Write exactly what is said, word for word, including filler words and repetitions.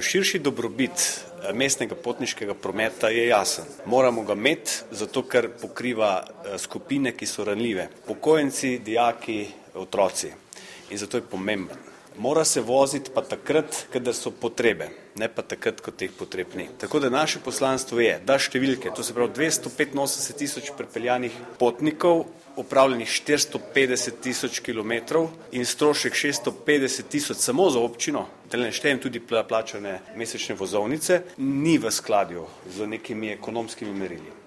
Širši dobrobit mestnega potniškega prometa je jasen. Moramo ga imeti, zato ker pokriva skupine, ki so ranljive. Upokojenci, dijaki, otroci. In zato je pomemben. Mora se voziti pa takrat, kadar so potrebe, ne pa takrat, ko teh potreb ni. Tako da naše poslanstvo je, da številke, to se pravi dvesto petinosemdeset tisoč prepeljanih potnikov, upravljenih štiristo petdeset tisoč kilometrov in strošek šeststo petdeset tisoč samo za občino, da ne štejem tudi plačane mesečne vozovnice, ni v skladju z nekimi ekonomskimi merili.